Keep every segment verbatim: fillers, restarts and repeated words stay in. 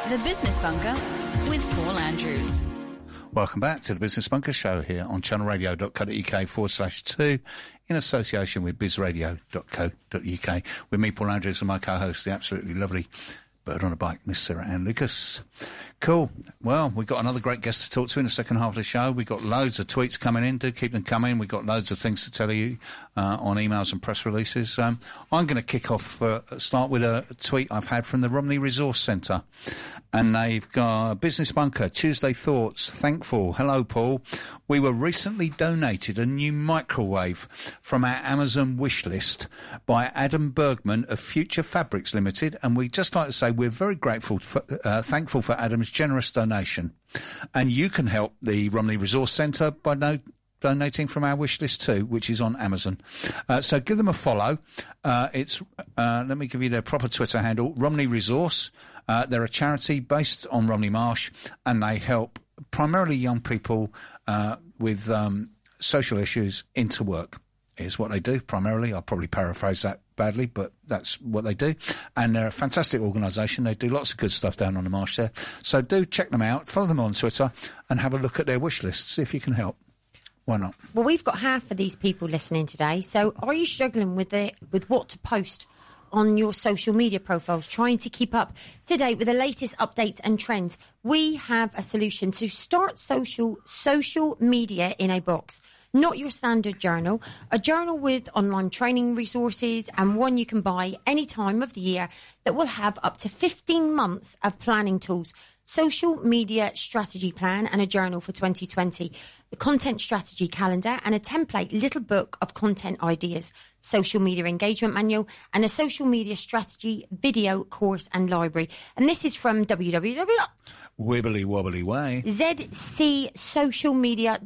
The Business Bunker with Paul Andrews. Welcome back to the Business Bunker show here on channelradio.co.uk forward slash two in association with bizradio.co.uk with me, Paul Andrews, and my co-host, the absolutely lovely bird on a bike, Miss Sarah Ann Lucas. Cool. Well, we've got another great guest to talk to in the second half of the show. We've got loads of tweets coming in. Do keep them coming. We've got loads of things to tell you uh, on emails and press releases. Um, I'm going to kick off, uh, start with a tweet I've had from the Romney Resource Centre. And they've got Business Bunker, Tuesday Thoughts, thankful. Hello, Paul. We were recently donated a new microwave from our Amazon wish list by Adam Bergman of Future Fabrics Limited. And we'd just like to say we're very grateful, for, uh, thankful for Adam's generous donation. And you can help the Romney Resource Centre by no, donating from our wish list too, which is on Amazon. Uh, so give them a follow. Uh, it's, uh, let me give you their proper Twitter handle, Romney Resource. Uh, they're a charity based on Romney Marsh, and they help primarily young people uh, with um, social issues into work, is what they do primarily. I'll probably paraphrase that badly, but that's what they do. And they're a fantastic organisation. They do lots of good stuff down on the Marsh there. So do check them out, follow them on Twitter, and have a look at their wish list, see if you can help. Why not? Well, we've got half of these people listening today, so are you struggling with the, with what to post on your social media profiles, trying to keep up to date with the latest updates and trends? We have a solution to start social social media in a box. Not your standard journal, a journal with online training resources and one you can buy any time of the year that will have up to fifteen months of planning tools, social media strategy plan and a journal for twenty twenty. The content strategy calendar and a template little book of content ideas, social media engagement manual and a social media strategy video course and library. And this is from w w w dot wibbly wobbly way z c social media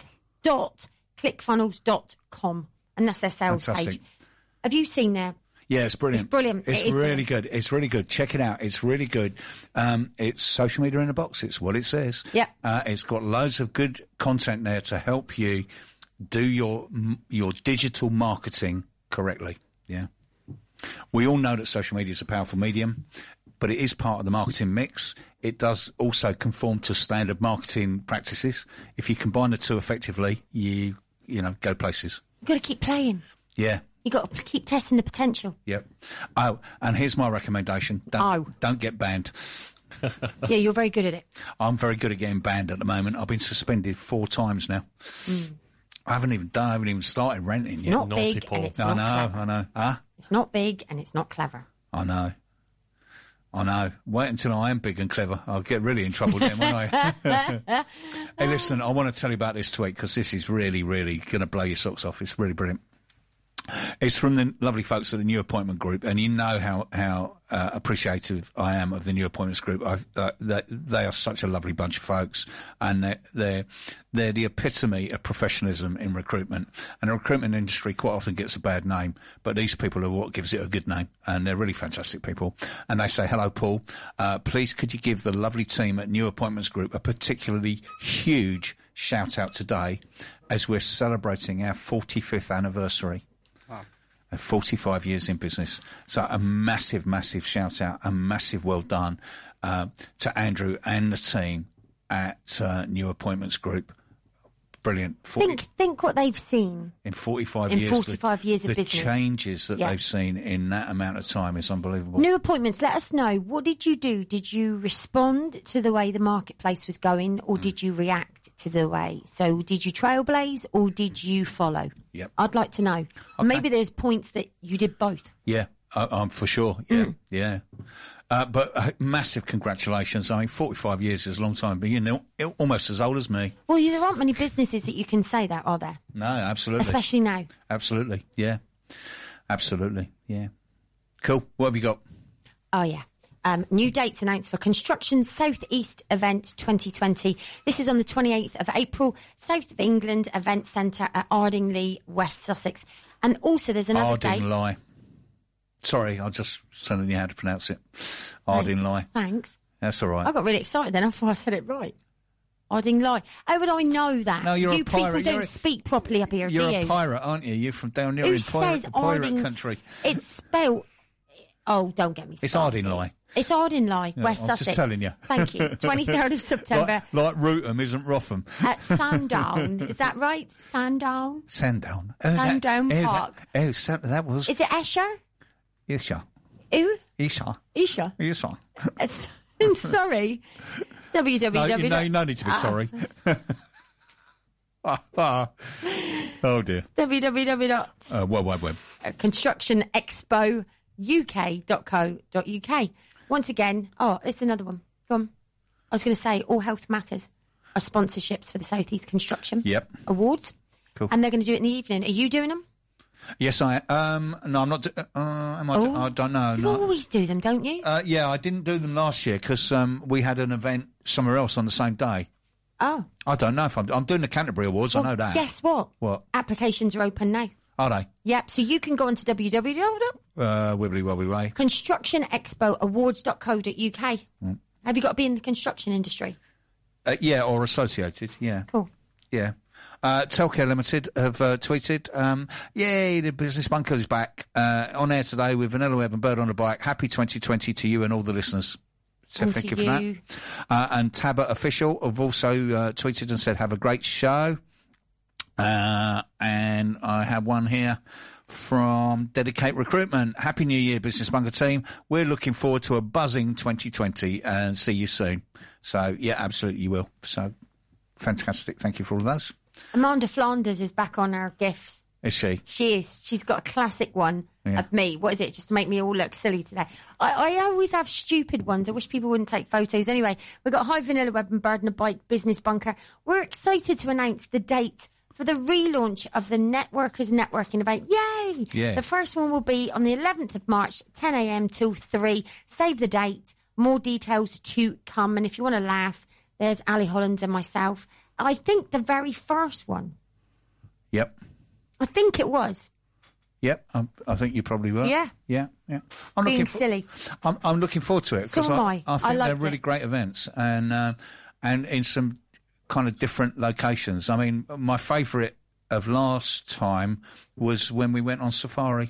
dot clickfunnels dot com, and that's their sales Fantastic. page. Have you seen their? Yeah, it's brilliant. It's brilliant. It's it really brilliant. good. It's really good. Check it out. It's really good. Um, it's social media in a box. It's what it says. Yeah. Uh, it's got loads of good content there to help you do your your digital marketing correctly. Yeah. We all know that social media is a powerful medium, but it is part of the marketing mix. It does also conform to standard marketing practices. If you combine the two effectively, you you know go places. You've got to keep playing. Yeah. You've got to keep testing the potential. Yep. Oh, and here's my recommendation. Don't, oh. don't get banned. Yeah, you're very good at it. I'm very good at getting banned at the moment. I've been suspended four times now. Mm. I haven't even done, I haven't even started renting it's yet. Not Naughty big Paul. and it's I not know, clever. I know. Huh? It's not big and it's not clever. I know. I know. Wait until I am big and clever. I'll get really in trouble then, won't I? Hey, listen, I want to tell you about this tweet because this is really, really going to blow your socks off. It's really brilliant. It's from the lovely folks at the New Appointment Group, and you know how how uh, appreciative I am of the New Appointments Group. I've, uh, they, they are such a lovely bunch of folks, and they're, they're they're the epitome of professionalism in recruitment. And the recruitment industry quite often gets a bad name, but these people are what gives it a good name, and they're really fantastic people. And they say, "Hello, Paul. Uh, please, could you give the lovely team at New Appointments Group a particularly huge shout out today, as we're celebrating our forty-fifth anniversary." forty-five years in business. So a massive, massive shout out, a massive well done uh, to Andrew and the team at uh, New Appointments Group. Brilliant. forty Think think what they've seen. In forty-five in years. forty-five the, years of the business. The changes that yeah. they've seen in that amount of time is unbelievable. New appointments, let us know. What did you do? Did you respond to the way the marketplace was going, or mm. did you react to the way? So did you trailblaze or did you follow? Yep. I'd like to know. Okay. Maybe there's points that you did both. Yeah, uh, um, for sure. Yeah, mm. yeah. Uh, but uh, massive congratulations. I mean, forty-five years is a long time, but you know, almost as old as me. Well, there aren't many businesses that you can say that, are there? No, absolutely. Especially now. Absolutely, yeah. Absolutely, yeah. Cool. What have you got? Oh, yeah. Um, new dates announced for Construction South East Event twenty twenty. This is on the twenty-eighth of April, South of England Event Centre at Ardingly, West Sussex. And also there's another date. Ardingly. Sorry, I just telling you how to pronounce it. Ardingly. Thanks. That's all right. I got really excited then. I thought I said it right. Ardingly. How would I know that? No, you're you a pirate. people don't you're a, speak properly up here, you're do you? You're a pirate, aren't you? You're from down there Who in pirate, says pirate Arding... country. It's spelled... Oh, don't get me started. It's Ardingly. It's Ardingly, Yeah, West I'm Sussex. just telling you. Thank you. twenty-third of September Like, like Rootham isn't Rotham. at Sandown. Is that right? Sandown? Sandown. Oh, Sandown that, Park. Oh, that, oh, San- that was... Is it Esher? Isha. Ooh? Isha. Isha? Isha. It's, sorry. No, www. you, no, you no need to be Ah. sorry. Ah, ah. Oh, dear. www dot Uh, World Wide Web. construction expo u k dot co dot u k. Once again, oh, it's another one. Go on. I was going to say, All Health Matters are sponsorships for the South East Construction Yep. Awards. Cool. And they're going to do it in the evening. Are you doing them? Yes, I um no, I'm not. do- Uh, am I? Oh. I don't know. You No. always do them, don't you? Uh, yeah, I didn't do them last year because um, we had an event somewhere else on the same day. Oh. I don't know if I'm. I'm doing the Canterbury Awards. Well, I know that. guess what? What Applications are open now. are they? Yep. So you can go onto www dot Uh, wibbly wobbly way. construction expo awards dot co dot u k. Mm. Have you got to be in the construction industry? Uh, yeah, or associated. Yeah, Cool. yeah. Uh, Telcare Limited have uh, tweeted, um, yay, the Business Bunker is back uh, on air today with Vanilla Web and Bird on a Bike. Happy twenty twenty to you and all the listeners. So And thank to you for you. that. Uh, and Tabba Official have also uh, tweeted and said, have a great show. Uh, and I have one here from Dedicate Recruitment. Happy New Year, Business Bunker team. We're looking forward to a buzzing twenty twenty and see you soon. So, yeah, absolutely you will. So, fantastic. Thank you for all of those. Amanda Flanders is back on our gifts. Is she? She is. She's got a classic one Yeah. of me. What is it? Just to make me all look silly today. I, I always have stupid ones. I wish people wouldn't take photos. Anyway, we've got High Vanilla Web and Bird and a Bike Business Bunker. We're excited to announce the date for the relaunch of the Networkers Networking event. Yay! Yeah. The first one will be on the eleventh of March, ten a.m. till three. Save the date. More details to come. And if you want to laugh, there's Ali Holland and myself. I think the very first one. Yep. I think it was. Yep. I, I think you probably will. Yeah. Yeah. Yeah. I'm Being looking for, silly. I'm, I'm looking forward to it So am I. I, I think they're liked really it. great events and uh, and in some kind of different locations. I mean, my favourite of last time was when we went on safari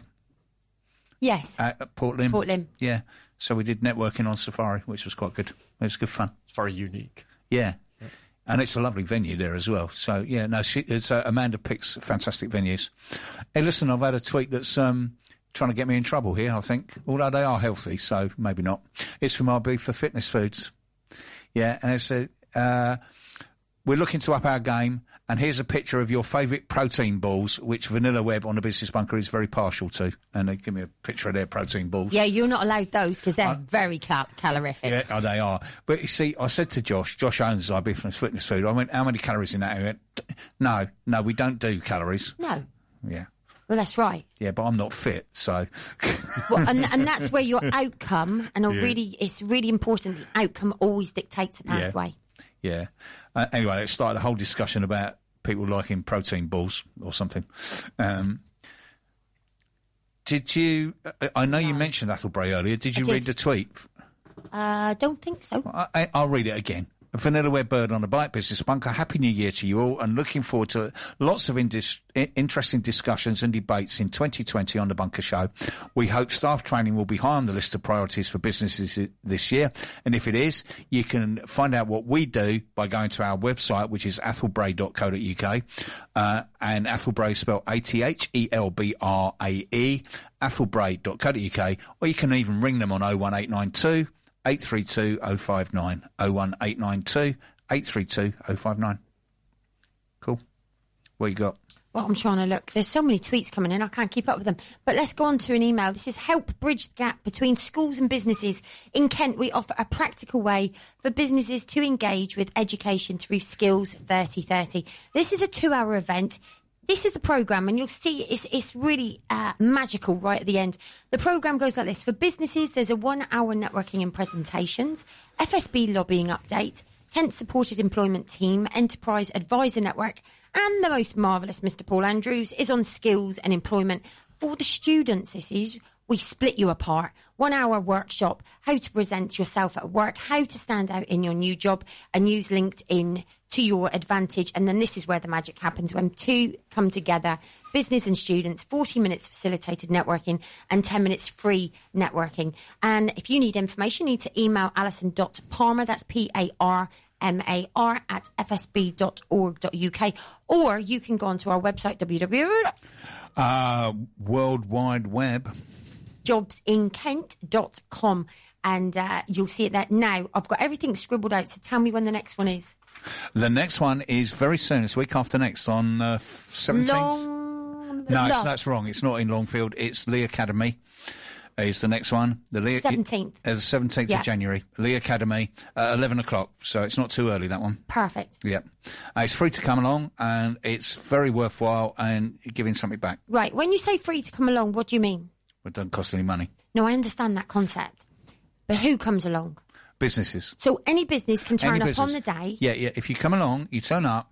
Yes. at, at Port Lim. Port Lim. Yeah. So we did networking on safari, which was quite good. It was good fun. It's very unique. Yeah. And it's a lovely venue there as well. So, yeah, no, she, it's, uh, Amanda picks fantastic venues. Hey, listen, I've had a tweet that's um, trying to get me in trouble here, I think, although they are healthy, so maybe not. It's from our booth for Fitness Foods. Yeah, and it said, uh, we're looking to up our game, and here's a picture of your favourite protein balls, which Vanilla Web on the Business Bunker is very partial to. And they give me a picture of their protein balls. Yeah, you're not allowed those because they're very cal- calorific. Yeah, oh, they are. But you see, I said to Josh, Josh owns our Business Fitness Food, I went, how many calories in that? He went, no, no, we don't do calories. No. Yeah. Well, that's right. Yeah, but I'm not fit, so. Well, and, and that's where your outcome, and a really, it's really important, the outcome always dictates the pathway. Yeah. Uh, anyway, it started a whole discussion about people liking protein balls or something. Um, did you, uh, I know you mentioned Athelbray earlier, did you I did. read the tweet? I uh, don't think so. I, I, I'll read it again. Vanilla Web Bird on a Bike Business Bunker. Happy New Year to you all and looking forward to lots of indis- interesting discussions and debates in twenty twenty on the Bunker Show. We hope staff training will be high on the list of priorities for businesses this year. And if it is, you can find out what we do by going to our website, which is athelbray dot co dot uk. Uh, and Athelbray is spelled A T H E L B R A E, athelbray dot co dot uk. Or you can even ring them on oh one eight nine two eight three two oh five nine, oh one eight nine two eight three two oh five nine. Cool. What you got? Well, I'm trying to look. There's so many tweets coming in, I can't keep up with them. But let's go on to an email. This is help bridge the gap between schools and businesses. In Kent, we offer a practical way for businesses to engage with education through Skills thirty thirty. This is a two-hour event. This is the programme, and you'll see it's, it's really uh, magical right at the end. The programme goes like this. For businesses, there's a one-hour networking and presentations, F S B lobbying update, Kent-supported employment team, enterprise advisor network, and the most marvellous Mister Paul Andrews is on skills and employment. For the students, this is, we split you apart. One-hour workshop, how to present yourself at work, how to stand out in your new job, and use LinkedIn to your advantage. And then this is where the magic happens, when two come together, business and students, forty minutes facilitated networking and ten minutes free networking. And if you need information, you need to email alison dot palmer, that's P A R M A R, at f s b dot org dot u k, or you can go onto our website, w w w dot Uh, World Wide Web. jobs in kent dot com, and uh, you'll see it there. Now, I've got everything scribbled out, so tell me when the next one is. The next one is very soon. It's week after next on uh, seventeenth. Long... No, long. it's, that's wrong. It's not in Longfield. It's Lee Academy is the next one. The Lee, seventeenth. Uh, the seventeenth Yeah. of January. Lee Academy, uh, eleven o'clock. So it's not too early, that one. Perfect. Yeah. Uh, it's free to come along, and it's very worthwhile and giving something back. Right, when you say free to come along, what do you mean? It doesn't cost any money. No, I understand that concept. But who comes along? Businesses. So any business can turn Any up business. on the day. Yeah, yeah. If you come along, you turn up.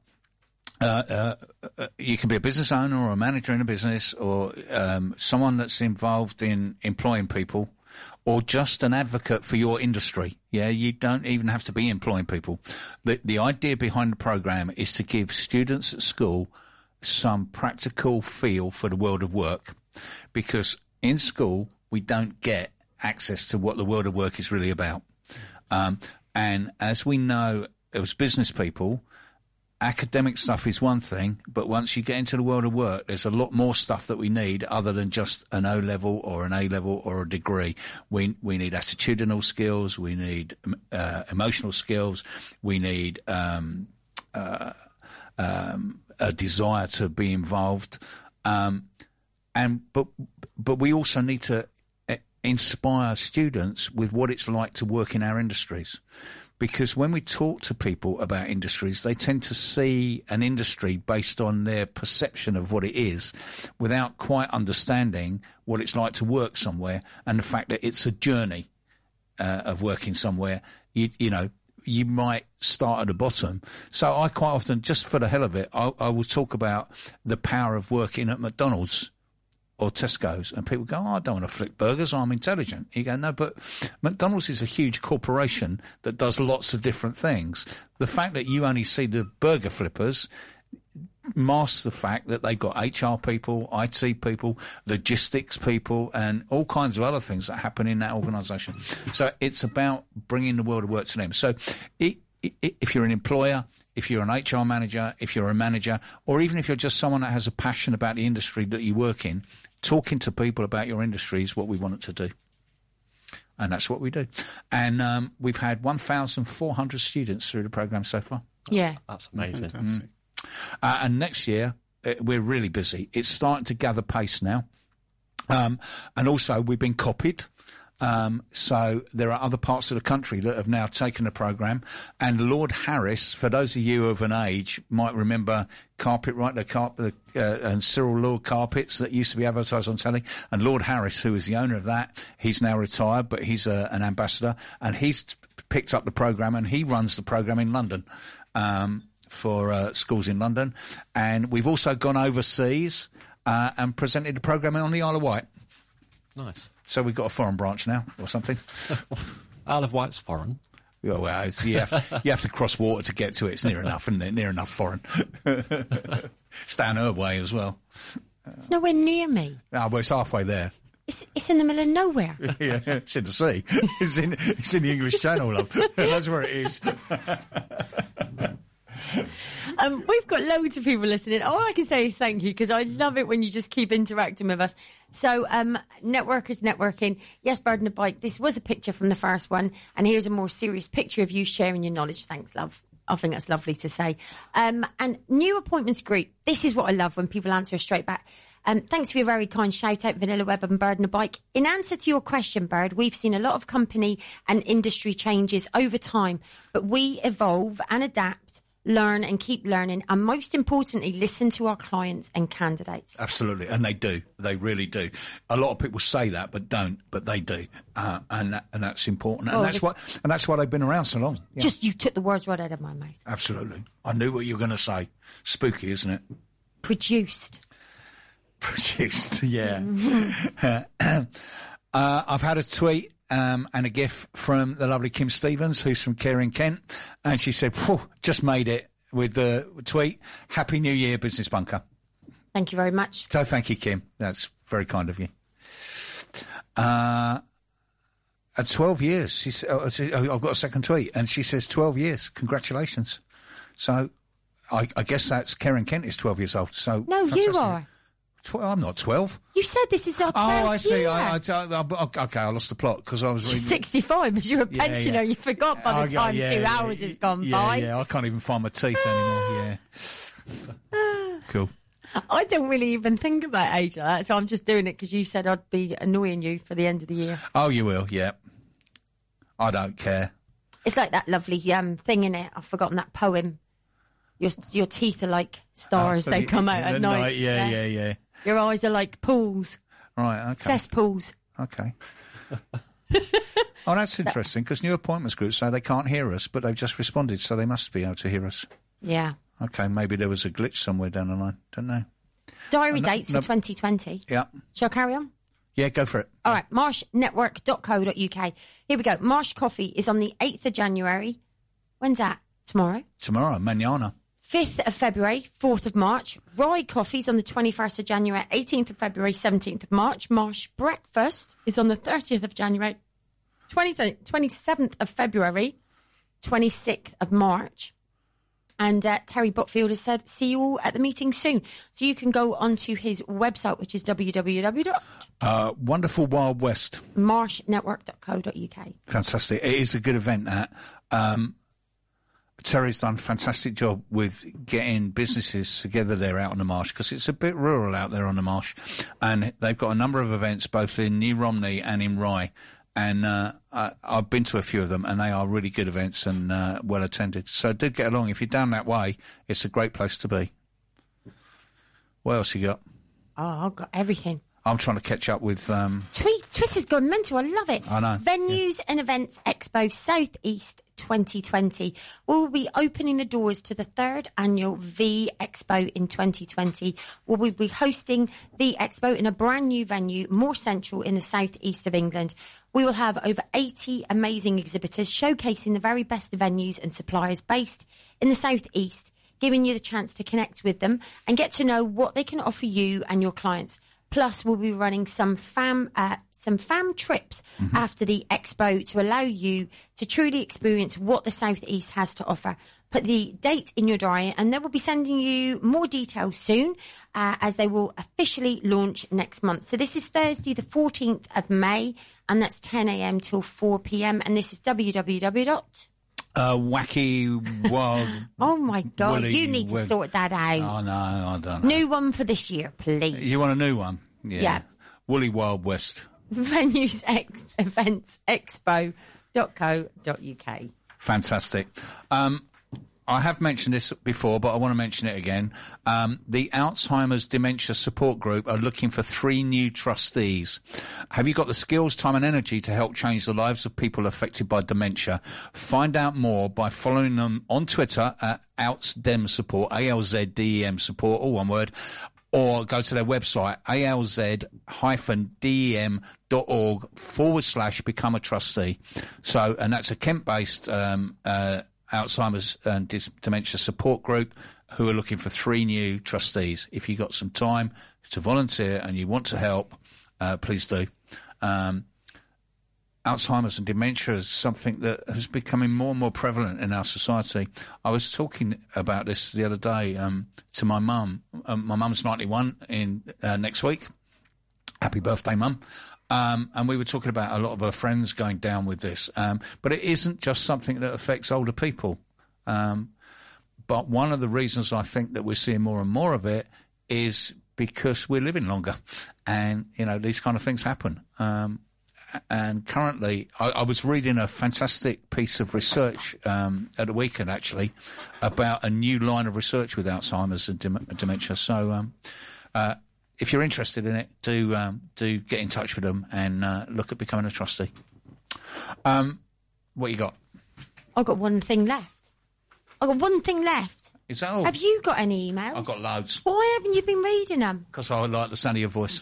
Uh, uh, uh, you can be a business owner or a manager in a business, or um, someone that's involved in employing people, or just an advocate for your industry. Yeah, you don't even have to be employing people. The, the idea behind the program is to give students at school some practical feel for the world of work, because in school we don't get access to what the world of work is really about. Um, and as we know as business people, academic stuff is one thing, but once you get into the world of work, there's a lot more stuff that we need other than just an O level or an A level or a degree. We we need attitudinal skills, we need uh, emotional skills, we need um, uh, um, a desire to be involved, um, and but but we also need to inspire students with what it's like to work in our industries. Because when we talk to people about industries, they tend to see an industry based on their perception of what it is without quite understanding what it's like to work somewhere, and the fact that it's a journey uh, of working somewhere. You, you know, you might start at the bottom. So I quite often, just for the hell of it, I, I will talk about the power of working at McDonald's or Tesco's, and people go, oh, I don't want to flick burgers, I'm intelligent. You go, no, but McDonald's is a huge corporation that does lots of different things. The fact that you only see the burger flippers masks the fact that they've got H R people, I T people, logistics people, and all kinds of other things that happen in that organisation. So it's about bringing the world of work to them. So it, it, if you're an employer, if you're an H R manager, if you're a manager, or even if you're just someone that has a passion about the industry that you work in, talking to people about your industry is what we want it to do. And that's what we do. And um, we've had one thousand four hundred students through the programme so far. Yeah. That's amazing. Mm. Uh, and next year, uh, we're really busy. It's starting to gather pace now. Um, and also, we've been copied. Um, so there are other parts of the country that have now taken the programme. And Lord Harris, for those of you of an age, might remember Carpet-Rite, the carpet, uh, and Cyril Lord Carpets that used to be advertised on telly. And Lord Harris, who is the owner of that, he's now retired, but he's a, an ambassador. And he's t- picked up the programme, and he runs the programme in London um, for uh, schools in London. And we've also gone overseas uh, and presented the programme on the Isle of Wight. Nice. So we've got a foreign branch now, or something. Isle of Wight's foreign. Yeah, well, it's, you, have, you have to cross water to get to it. It's near enough, isn't it? Near enough foreign. It's down her way as well. It's nowhere near me. Ah, well, it's halfway there. It's it's in the middle of nowhere. Yeah, it's in the sea. It's in it's in the English Channel, love. That's where it is. Um, we've got loads of people listening. All I can say is thank you, because I love it when you just keep interacting with us. So, um, networkers networking. Yes, Bird and a Bike. This was a picture from the first one, and here's a more serious picture of you sharing your knowledge. Thanks, love. I think that's lovely to say. Um, and new appointments group. This is what I love when people answer straight back. Um, thanks for your very kind shout out, Vanilla Web and Bird and a Bike. In answer to your question, Bird, we've seen a lot of company and industry changes over time, but we evolve and adapt, learn and keep learning, and most importantly, listen to our clients and candidates. Absolutely, and they do. They really do. A lot of people say that, but don't. But they do, uh, and that, and that's important. And Well, that's the- why. And that's why they've been around so long. Yeah. Just, you took the words right out of my mouth. Absolutely. I knew what you were going to say. Spooky, isn't it? Produced. Produced, yeah. uh, I've had a tweet um, and a gif from the lovely Kim Stevens, who's from Care in Kent, and she said, "Whew, just made it with the tweet, Happy New Year, Business Bunker. Thank you very much. So thank you, Kim. That's very kind of you. Uh, at twelve years, she said, oh, I've got a second tweet, and she says twelve years. Congratulations. So I, I guess that's Karen Kent is twelve years old. So No, fantastic. you are. Tw- I'm not twelve. You said this is our twelfth Oh, I see. year. I, I, I, I, okay, I lost the plot because I was reading. sixty-five, but you're a Yeah, pensioner. yeah. You forgot by the Oh, yeah, time yeah, two yeah, hours yeah, has gone yeah, by. Yeah, I can't even find my teeth anymore. Yeah. Cool. I don't really even think about age like that, so I'm just doing it because you said I'd be annoying you for the end of the year. Oh, you will. Yeah. I don't care. It's like that lovely um, thing in it. I've forgotten that poem. Your your teeth are like stars. Oh, they the- come out the at night. Yeah, yeah, yeah. Your eyes are like pools, Right. Okay. cesspools. Okay. Oh, that's interesting because new appointments groups say they can't hear us, but they've just responded, so they must be able to hear us. Yeah. Okay, maybe there was a glitch somewhere down the line. Don't know. Diary no- dates no- for twenty twenty. Yeah. Shall I carry on? Yeah, go for it. All right, marsh network dot co dot uk. Here we go. Marsh Coffee is on the eighth of January. When's that? Tomorrow. Tomorrow, manana. fifth of February, fourth of March. Rye Coffee's on the twenty-first of January, eighteenth of February, seventeenth of March. Marsh Breakfast is on the thirtieth of January, twentieth, twenty-seventh of February, twenty-sixth of March. And uh, Terry Botfield has said, see you all at the meeting soon. So you can go onto his website, which is w w w dot Uh, Wonderful Wild West. marsh network dot co dot uk. Fantastic. It is a good event, that. Um, Terry's done a fantastic job with getting businesses together there out on the marsh because it's a bit rural out there on the marsh. And they've got a number of events both in New Romney and in Rye. And uh, I, I've been to a few of them, and they are really good events and uh, well attended. So do get along. If you're down that way, it's a great place to be. What else you got? Oh, I've got everything. I'm trying to catch up with... Um, Tweet, Twitter's gone mental. I love it. I know. Venues and Events Expo South East twenty twenty. We'll be opening the doors to the third annual V Expo in twenty twenty. We'll be hosting the Expo in a brand new venue, more central in the south east of England. We will have over eighty amazing exhibitors showcasing the very best venues and suppliers based in the south east, giving you the chance to connect with them and get to know what they can offer you and your clients. Plus, we'll be running some fam uh, some fam trips mm-hmm. after the expo to allow you to truly experience what the South East has to offer. Put the date in your diary, and they will be sending you more details soon uh, as they will officially launch next month. So this is Thursday, the fourteenth of May, and that's ten a m till four p m. And this is w w w dot uh, wacky wild... Oh, my God. Woolly, you need to wool- sort that out. Oh, no, I don't know. New one for this year, please. You want a new one? Yeah. Yeah. Woolly Wild West. Venues X Events Expo dot co dot uk. Fantastic. Um, I have mentioned this before, but I want to mention it again. Um, the Alzheimer's Dementia Support Group are looking for three new trustees. Have you got the skills, time and energy to help change the lives of people affected by dementia? Find out more by following them on Twitter at AlzDem Support, A L Z D E M Support, all one word, or go to their website, alz-dem.org forward slash become a trustee. So, and that's a Kent-based um, uh, Alzheimer's and Dementia Support Group who are looking for three new trustees. If you've got some time to volunteer and you want to help, uh, please do. Um, Alzheimer's and dementia is something that has becoming more and more prevalent in our society. I was talking about this the other day um, to my mum. Um, my mum's ninety-one in uh, next week. Happy birthday, Mum. Um, and we were talking about a lot of her friends going down with this. Um, but it isn't just something that affects older people. Um, but one of the reasons I think that we're seeing more and more of it is because we're living longer. And, you know, these kind of things happen. Um, and currently, I, I was reading a fantastic piece of research um, at the weekend, actually, about a new line of research with Alzheimer's and dem- dementia. So, um, uh, if you're interested in it, do um, do get in touch with them and uh, look at becoming a trustee. Um, what you got? I've got one thing left. I've got one thing left. Is that all? Have you got any emails? I've got loads. Why haven't you been reading them? Because I like the sound of your voice.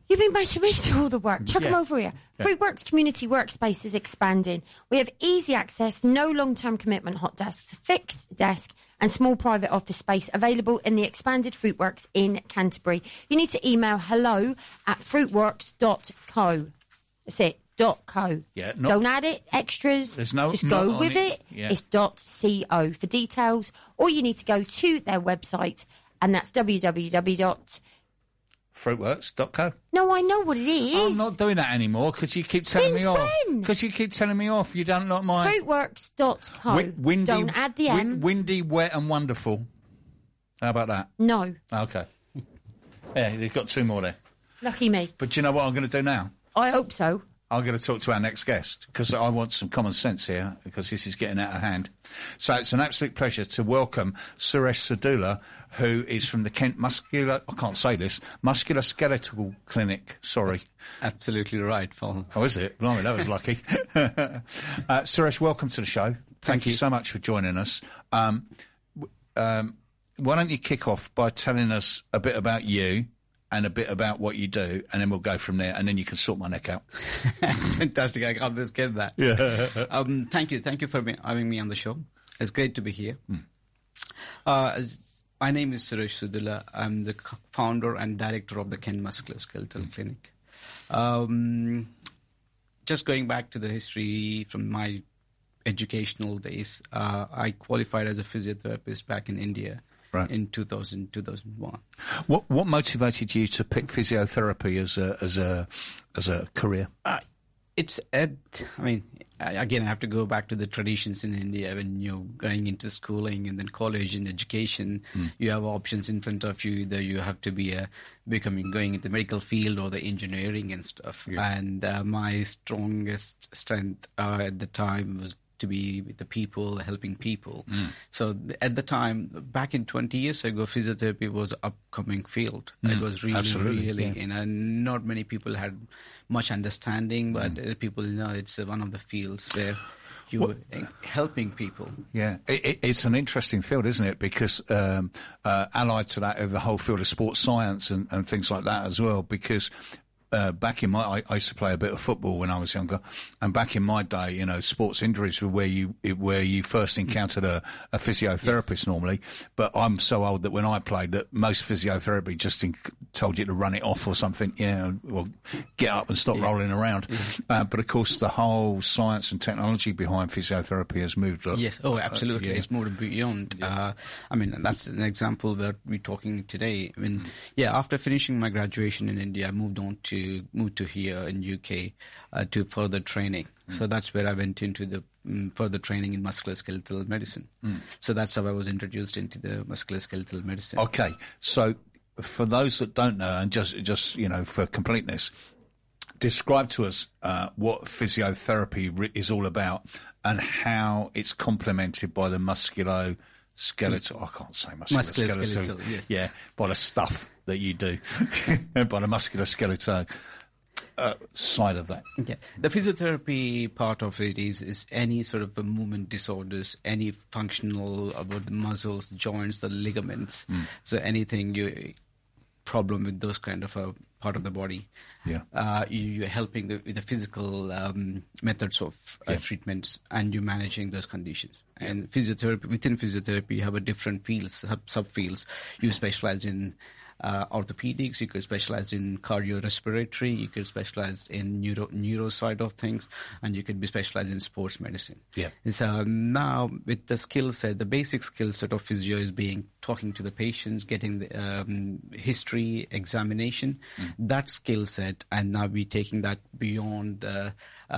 You've been making me do all the work. Chuck them Yeah. over here. Yeah. Fruitworks community workspace is expanding. We have easy access, no long-term commitment hot desks, a fixed desk and small private office space available in the expanded Fruitworks in Canterbury. You need to email hello at fruitworks dot co. That's it, dot co. Yeah, not- Don't add it, extras. There's no- Just not go on with it. it. Yeah. It's dot co for details. Or you need to go to their website and that's w w w. Fruitworks dot co. No, I know what it is. I'm not doing that anymore because you keep telling Since me off. when? Because you keep telling me off. You don't like my Fruitworks dot co. Wi- windy, Don't add the win- M. windy, wet, and wonderful. How about that? No. Okay. Yeah, you've got two more there. Lucky me. But do you know what I'm going to do now? I hope so. I'm going to talk to our next guest because I want some common sense here because this is getting out of hand. So it's an absolute pleasure to welcome Suresh Sedula, who is from the Kent Muscular, I can't say this, Musculoskeletal Clinic. Sorry. Absolutely right, Paul. Oh, is it? Blimey, that was lucky. uh, Suresh, welcome to the show. Thank, Thank you you. so much for joining us. Um, w- um, why don't you kick off by telling us a bit about you and a bit about what you do, and then we'll go from there, and then you can sort my neck out. Fantastic. I always get that. Yeah. um, thank you. Thank you for me, having me on the show. It's great to be here. Mm. Uh, as, my name is Suresh Sedula. I'm the co- founder and director of the Kent Musculoskeletal mm. Clinic. Um, just going back to the history from my educational days, uh, I qualified as a physiotherapist back in India. Right. In two thousand, two thousand one. What what motivated you to pick physiotherapy as a as a as a career? Uh, it's ed, I mean, again, I have to go back to the traditions in India. When you're going into schooling and then college and education, mm. you have options in front of you. Either you have to be a becoming going into the medical field or the engineering and stuff. Yeah. And uh, my strongest strength uh, at the time was to be with the people, helping people. Mm. So th- at the time, back in twenty years ago, physiotherapy was an upcoming field. Mm. It was really, Absolutely, really, yeah. you know, not many people had much understanding, but mm. people know it's uh, one of the fields where you're well, helping people. Yeah, it, it, it's an interesting field, isn't it? Because um, uh, allied to that, the whole field of sports science and, and things like that as well, because Uh, back in my, I, I used to play a bit of football when I was younger, and back in my day, you know, sports injuries were where you where you first encountered a, a physiotherapist yes. normally. But I'm so old that when I played, that most physiotherapy just in, told you to run it off or something. Yeah, well, get up and stop yeah. rolling around. Yeah. Uh, but of course, the whole science and technology behind physiotherapy has moved. Uh, yes, oh, absolutely, uh, yeah. It's moved beyond. Yeah. Uh, I mean, that's an example that we're talking today. I mean, mm. yeah, after finishing my graduation in India, I moved on to. moved to here in U K uh, to further training. Mm. So that's where I went into the um, further training in musculoskeletal medicine. Mm. So that's how I was introduced into the musculoskeletal medicine. Okay, so for those that don't know, and just just you know for completeness, describe to us uh, what physiotherapy re- is all about and how it's complemented by the musculo. Skeletal, I can't say musculoskeletal. Musculoskeletal, yes. Yeah, by the stuff that you do, by the musculoskeletal uh, side of that. Yeah, the physiotherapy part of it is is any sort of a movement disorders, any functional about the muscles, joints, the ligaments. Mm. So anything you problem with those kind of a part of the body. Yeah, uh, you, you're helping the, with the physical um, methods of uh, yeah. treatments, and you're managing those conditions. Yeah. And physiotherapy, within physiotherapy, you have a different fields, sub subfields. You specialize in uh, orthopedics. You could specialize in cardiorespiratory. You could specialize in neuro neuro side of things, and you could be specialized in sports medicine. Yeah. And so now, with the skill set, the basic skill set of physio is being talking to the patients, getting the um, history, examination, mm. that skill set, and now we're taking that beyond, uh,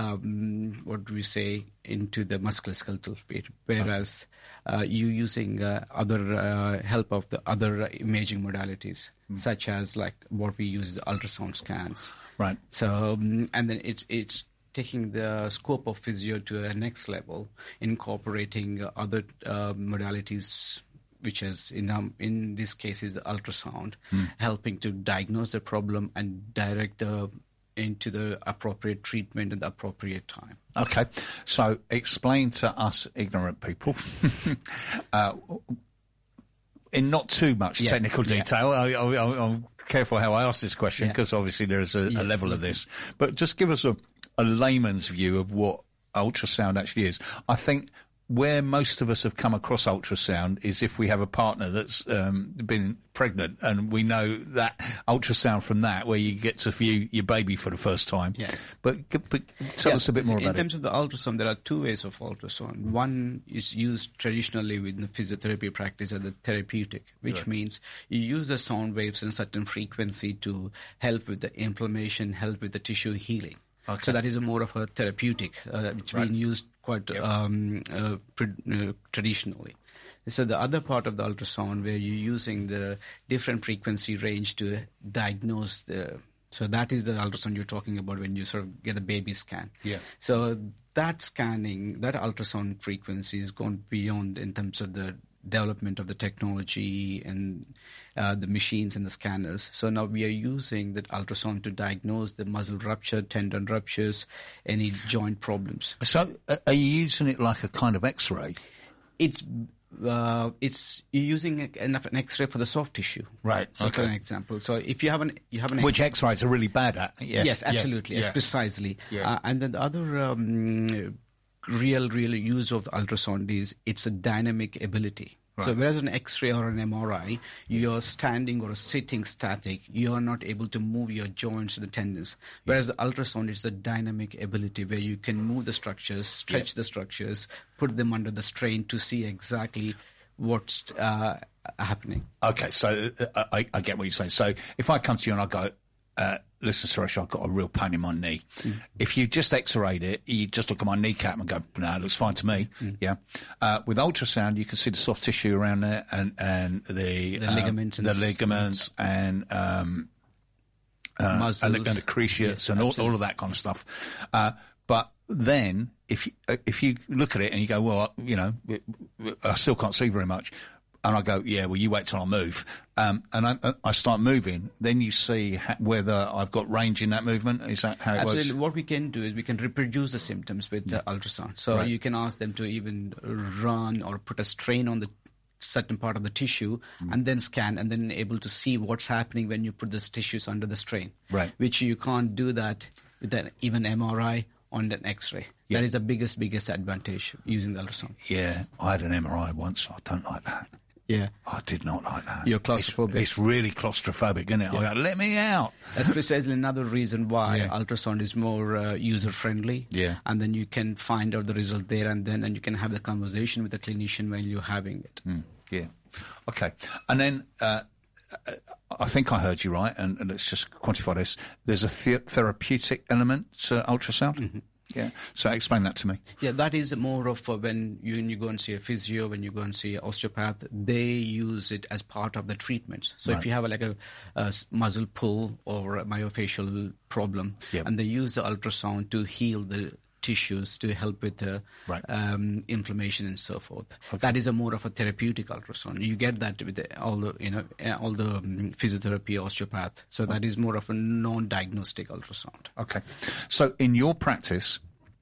um, what do we say, into the musculoskeletal bit, whereas okay. uh, you using uh, other uh, help of the other imaging modalities, mm. such as like what we use, the ultrasound scans. Right. So, um, and then it's it's taking the scope of physio to a next level, incorporating uh, other uh, modalities, which is in um, in this case is ultrasound, mm. helping to diagnose the problem and direct the into the appropriate treatment at the appropriate time. Okay, so explain to us ignorant people, uh, in not too much yeah. technical detail, yeah. I, I, I'll careful how I ask this question Yeah. because obviously there is a, Yeah. a level of this. But just give us a, a layman's view of what ultrasound actually is. I think where most of us have come across ultrasound is if we have a partner that's um, been pregnant and we know that ultrasound from that, where you get to view your baby for the first time. Yeah. But, but tell Yeah, us a bit more in about terms it. of the ultrasound, there are two ways of ultrasound. One is used traditionally within the physiotherapy practice as the therapeutic, which Right. means you use the sound waves in a certain frequency to help with the inflammation, help with the tissue healing. Okay. So that is a more of a therapeutic, uh, it's Right. been used quite Yep. um, uh, pre- uh, traditionally. So the other part of the ultrasound where you're using the different frequency range to diagnose the, so that is the ultrasound you're talking about when you sort of get a baby scan. Yeah. So that scanning, that ultrasound frequency has gone beyond in terms of the development of the technology and uh, the machines and the scanners. So now we are using that ultrasound to diagnose the muscle rupture, tendon ruptures, any joint problems. So uh, are you using it like a kind of X-ray? It's uh, it's you're using a, an, an X-ray for the soft tissue, Right, So for okay. an example, so if you have an you have an Which X-rays are really bad at. Yeah. yes, Yeah. absolutely, Yeah. yes, precisely. Yeah. Uh, and then the other um, real, real use of the ultrasound is it's a dynamic ability. So Right. whereas an X-ray or an M R I, you're standing or sitting static, you are not able to move your joints or the tendons. Whereas the ultrasound is a dynamic ability where you can move the structures, stretch Yeah. the structures, put them under the strain to see exactly what's uh, happening. Okay, so uh, I, I get what you're saying. So if I come to you and I go, uh, listen, Suresh, I've got a real pain in my knee. Mm. If you just x-rayed it, you just look at my kneecap and go, no, it looks fine to me. Mm. Yeah. Uh, with ultrasound, you can see the soft tissue around there and, and the, The um, ligaments and the s- ligaments and, um, uh, Muscles. and, the- and the cruciates Yes, and all, all absolutely. of that kind of stuff. Uh, but then if you, uh, if you look at it and you go, well, you know, I still can't see very much. And I go, yeah, well, you wait till I move. Um, and I, I start moving. Then you see ha- whether I've got range in that movement. Is that how it Absolutely. works? What we can do is we can reproduce the symptoms with the ultrasound. So Right. you can ask them to even run or put a strain on the certain part of the tissue Mm. and then scan and then able to see what's happening when you put these tissues under the strain. Right. Which you can't do that with an even M R I on an X-ray. Yeah. That is the biggest, biggest advantage using the ultrasound. Yeah, I had an M R I once. I don't like that. Yeah. I did not like that. You're It's- claustrophobic. It's, really claustrophobic, isn't it? I go, let me out. That's precisely another reason why Yeah. ultrasound is more uh, user friendly. Yeah. And then you can find out the result there and then, and you can have the conversation with the clinician while you're having it. Mm, yeah. Okay. And then uh, I think I heard you right, and, and let's just quantify this. There's a the- therapeutic element to ultrasound. Mm-hmm. Yeah. So explain that to me. Yeah, that is more of uh, when you, when you go and see a physio, when you go and see an osteopath, they use it as part of the treatments. So Right. if you have a, like a, a s- muscle pull or a myofascial problem, Yep. and they use the ultrasound to heal the tissues to help with the Right. um, inflammation and so forth. That is a more of a therapeutic ultrasound. You get that with the, all the you know uh, all the um, physiotherapy, osteopath. So that is more of a non-diagnostic ultrasound. Okay. So in your practice,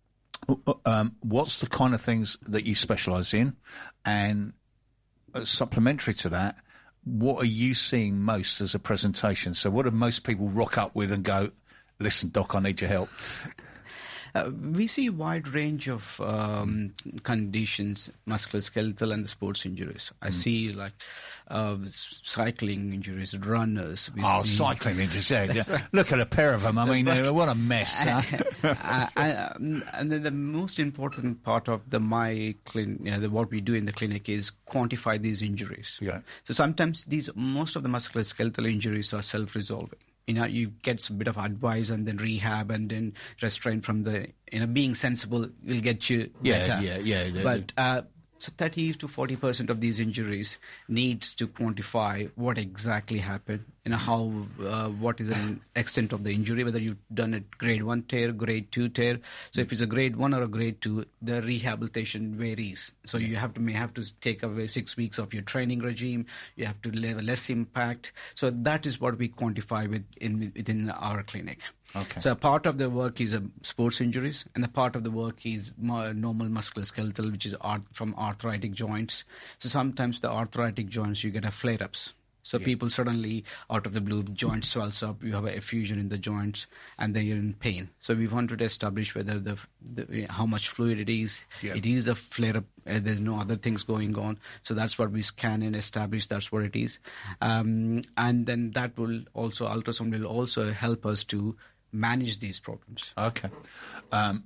um, what's the kind of things that you specialise in? And uh, supplementary to that, what are you seeing most as a presentation? So what do most people rock up with and go, listen, Doc, I need your help? Uh, we see a wide range of um, conditions, musculoskeletal and the sports injuries. I see like uh, s- cycling injuries, runners. We Oh, see, cycling injuries. Yeah, yeah. right. Look at a pair of them. I mean, uh, what a mess. huh? uh, uh, um, and then the most important part of the my clin- you know, the, what we do in the clinic is quantify these injuries. Yeah. So sometimes these most of the musculoskeletal injuries are self-resolving. You know, you get a bit of advice and then rehab and then restraint from the, you know, being sensible will get you Yeah, better. yeah, yeah, yeah. But uh, so thirty to forty percent of these injuries needs to quantify what exactly happened, you know, how, uh, what is the extent of the injury, whether you've done a grade one tear, grade two tear. So if it's a grade one or a grade two, the rehabilitation varies. So you have to, may have to take away six weeks of your training regime. You have to have less impact. So that is what we quantify with in, within our clinic. Okay. So a part of the work is uh, sports injuries, and a part of the work is mo- normal musculoskeletal, which is art- from arthritic joints. So sometimes the arthritic joints, you get a flare-ups. So people suddenly, out of the blue, joint swells up, you have an effusion in the joints, and then you're in pain. So we wanted to establish whether the, the how much fluid it is. Yeah. It is a flare-up. Uh, there's no other things going on. So that's what we scan and establish that's what it is. Um, and then that will also, ultrasound will also help us to manage these problems. Okay. Um,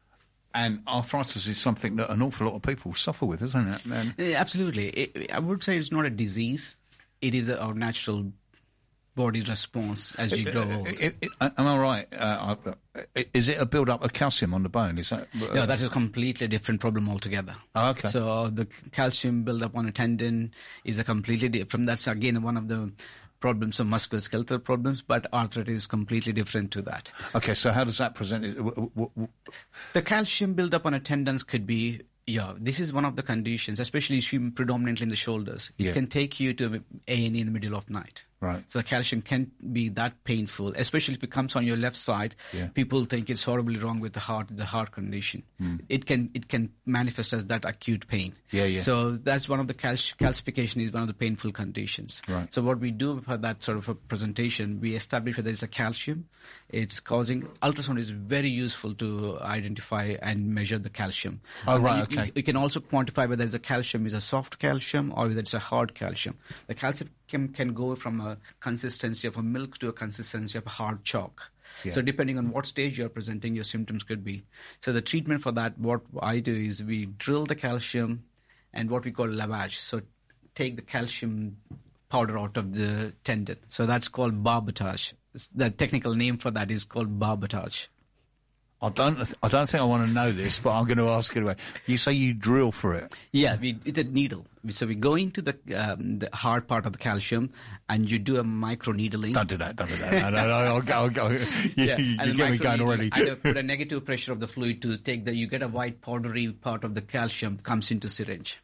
and arthritis is something that an awful lot of people suffer with, isn't it? And Yeah, absolutely. It, I would say it's not a disease. It is a, our natural body response as you grow old. It, it, am I right? Uh, is it a build-up of calcium on the bone? Is that? Uh, No, that is a completely different problem altogether. Oh, okay. So the calcium buildup on a tendon is a completely different. That's again one of the problems of musculoskeletal problems, but arthritis is completely different to that. Okay, so how does that present? It? W- w- w- The calcium buildup on a tendons could be. Yeah, this is one of the conditions, especially if you predominantly in the shoulders. It Yeah. can take you to A and E in the middle of night. Right. So the calcium can be that painful, especially if it comes on your left side. Yeah. People think it's horribly wrong with the heart, the heart condition. It can it can manifest as that acute pain. Yeah, yeah. So that's one of the cal- calcification is one of the painful conditions. Right. So what we do for that sort of a presentation, we establish whether it's a calcium. It's causing ultrasound is very useful to identify and measure the calcium. Oh, And right, then you- okay. you- We can also quantify whether it's a calcium is a soft calcium or whether it's a hard calcium. The calcium can, can go from a consistency of a milk to a consistency of a hard chalk. Yeah. So depending on what stage you're presenting, your symptoms could be. So the treatment for that, what I do is we drill the calcium and what we call lavage. So take the calcium powder out of the tendon. So that's called barbotage. The technical name for that is called barbotage. I don't. I don't think I want to know this, but I'm going to ask anyway. You say you drill for it. Yeah, we, with a needle. So we go into the, um, the hard part of the calcium, and you do a micro needling. Don't do that. Don't do that. No, no, no. I'll go. I'll go. You, Yeah, you, and you get me going microneedling, already. And uh, put a negative pressure of the fluid to take the. You get a white powdery part of the calcium comes into syringe.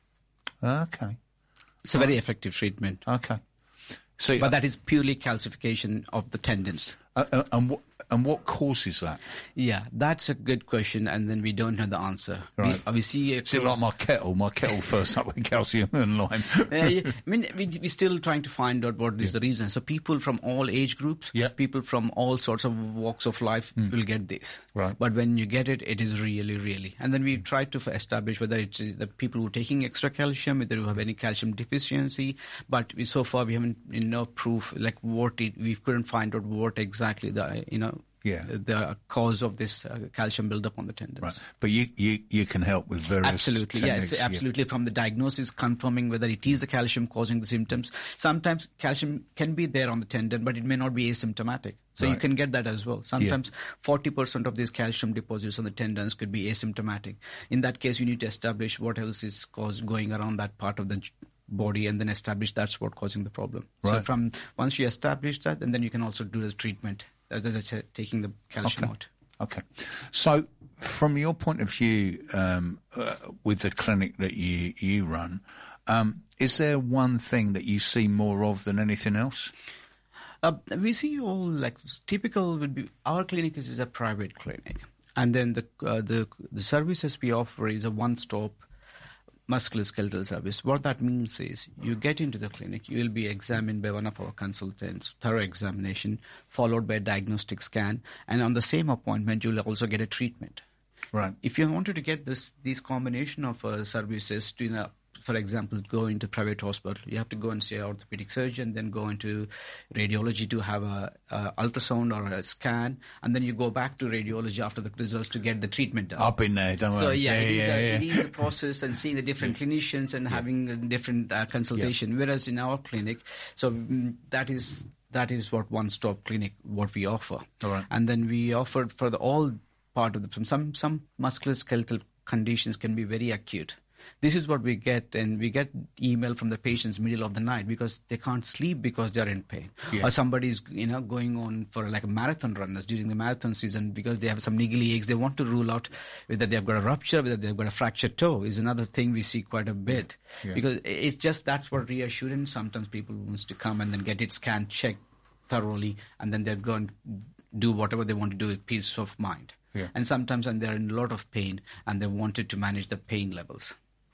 Okay. It's a very effective treatment, Okay. So, but that is purely calcification of the tendons. uh, uh, and what and what causes that? Yeah, that's a good question, and then we don't know the answer. Right. We, uh, we see a Is it like my kettle? My kettle first up with calcium and lime. uh, yeah, I mean, we, we're still trying to find out what is the reason. So people from all age groups, Yeah. people from all sorts of walks of life will get this. Right. But when you get it, it is really, really. And then we try to f- establish whether it's uh, the people who are taking extra calcium, whether you have any calcium deficiency. But we, so far we haven't you know, proof, like what it, we couldn't find out what exactly the, you know, Yeah. the cause of this uh, calcium buildup on the tendons. Right. But you, you, you can help with various Absolutely, techniques. yes, Yeah. absolutely. From the diagnosis, confirming whether it is the calcium causing the symptoms. Sometimes calcium can be there on the tendon, but it may not be asymptomatic. So you Right. can get that as well. Sometimes forty percent of these calcium deposits on the tendons could be asymptomatic. In that case, you need to establish what else is cause going around that part of the j- body and then establish that's what causing the problem. So Right. from once you establish that, and then you can also do the treatment, as I said, taking the calcium Okay. out. Okay. So, from your point of view, um, uh, with the clinic that you you run, um, is there one thing that you see more of than anything else? Uh, we see all like typical would be our clinic is, is a private clinic, and then the uh, the the services we offer is a one-stop musculoskeletal service. What that means is you get into the clinic, you will be examined by one of our consultants, thorough examination, followed by a diagnostic scan, and on the same appointment you will also get a treatment. Right. If you wanted to get this these combination of uh, services to, you know, for example, go into private hospital, you have to go and see an orthopedic surgeon, then go into radiology to have a, a ultrasound or a scan, and then you go back to radiology after the results to get the treatment done. I've been there, don't So worry. yeah, it, is yeah, a, yeah. it is a process and seeing the different clinicians and having a different uh, consultation. Whereas in our clinic, so mm, that is that is what one-stop clinic what we offer. All right. And then we offer for the all part of the some some musculoskeletal conditions can be very acute. This is what we get, and we get email from the patients middle of the night because they can't sleep because they are in pain. Yeah. Or somebody's, you know, going on for like a marathon runners during the marathon season because they have some niggly aches. They want to rule out whether they've got a rupture, whether they've got a fractured toe is another thing we see quite a bit. Yeah. Because it's just that's what reassurance sometimes people wants to come and then get it scanned, checked thoroughly, and then they're going to do whatever they want to do with peace of mind. Yeah. And sometimes and they're in a lot of pain and they wanted to manage the pain levels.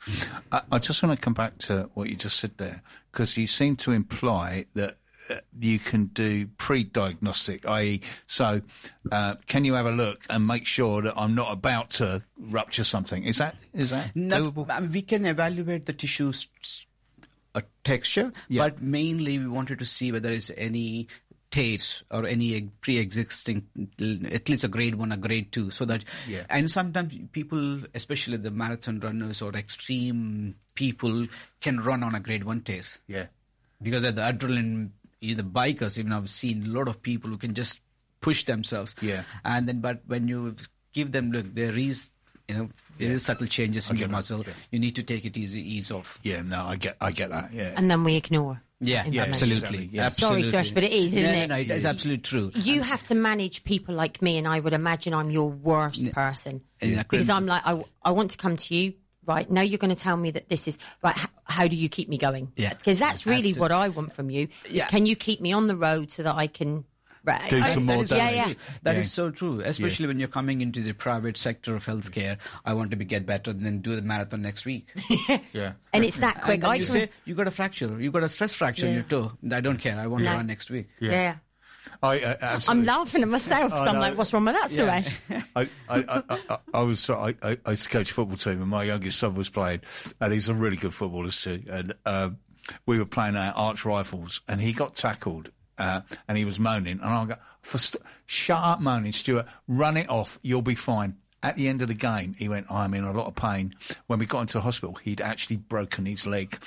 I, I just want to come back to what you just said there, because you seem to imply that uh, you can do pre-diagnostic, that is, so uh, can you have a look and make sure that I'm not about to rupture something? Is that is that Not, doable? I mean, we can evaluate the tissue st- uh, texture, Yeah. but mainly we wanted to see whether there is any tears or any pre-existing, at least a grade one, a grade two, so that. Yeah. And sometimes people, especially the marathon runners or extreme people, can run on a grade one test. Yeah. Because at the adrenaline, the bikers, even I've seen a lot of people who can just push themselves. Yeah. And then, but when you give them, look, there is, you know, there is subtle changes in get your that, muscle. yeah. You need to take it easy, ease off. Yeah, no, I get, I get that. Yeah, And then we ignore. Yeah, yeah, information. absolutely. Exactly, yeah. Sorry, Absolutely. Suresh, but it is, isn't no, it? No, no, it is absolutely true. You have to manage people like me, and I would imagine I'm your worst person. Yeah. Because I'm like, I, I want to come to you, right? Now you're going to tell me that this is, right, how, how do you keep me going? Yeah. Because that's really Absolutely. what I want from you. Is Yeah. Can you keep me on the road so that I can... Right. Do I- some more That is Yeah, damage. yeah. true. That Yeah. is so true, especially when you're coming into the private sector of healthcare. I want to be get better and then do the marathon next week. yeah. And it's that quick. And then I you can... say, you got a fracture, you got a stress fracture in Yeah. your toe. I don't care. I want No. to run next week. yeah. yeah. I, uh, I'm absolutely. laughing at myself because I I'm know. like, what's wrong with that, Yeah. Suresh? I, I, I, I, I was I, I, I used to coach a football team, and my youngest son was playing, and he's a really good footballer too. And um, we were playing our arch rifles, and he got tackled, uh, and he was moaning, and I go, For st- "Shut up, moaning, Stuart. Run it off. You'll be fine." At the end of the game, he went, "I'm in a lot of pain." When we got into the hospital, he'd actually broken his leg.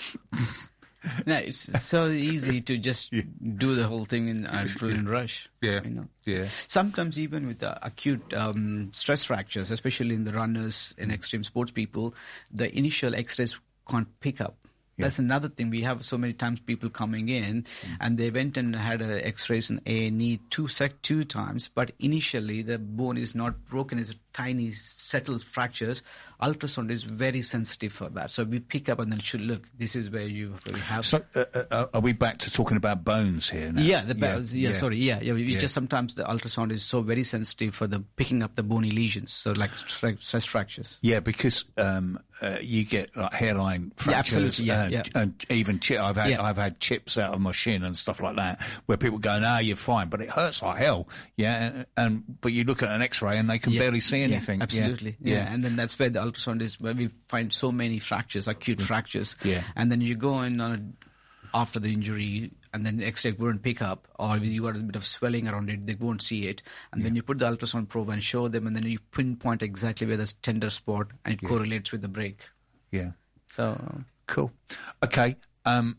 No, it's so easy to just do the whole thing in a adrenaline rush. Yeah. You know? Yeah. Sometimes even with the acute um, stress fractures, especially in the runners and extreme sports people, the initial X-rays can't pick up. That's another thing. We have so many times people coming in, mm. and they went and had a X-rays in A and E two sec two times, but initially the bone is not broken; it's tiny settled fractures. Ultrasound is very sensitive for that, so we pick up and then should look. This is where you really have. So, uh, uh, are we back to talking about bones here now? Yeah, the bones. Yeah, yeah. sorry. Yeah, yeah. We Yeah. just sometimes the ultrasound is so very sensitive for the picking up the bony lesions, so like stre- stress fractures. Yeah, because um, uh, you get like hairline Yeah, fractures, absolutely, yeah, and, yeah. and even chi- I've had Yeah. I've had chips out of my shin and stuff like that, where people go, "No, you're fine," but it hurts like hell. Yeah, and, and but you look at an X-ray and they can Yeah. barely see Yeah, anything. absolutely. Yeah. Yeah. And then that's where the ultrasound is, where we find so many fractures, acute fractures. Yeah. And then you go in on a, after the injury, and then the X-ray won't pick up, or you got a bit of swelling around it, they won't see it. And then you put the ultrasound probe and show them, and then you pinpoint exactly where the tender spot, and it correlates with the break. yeah. So Cool. Okay. Um,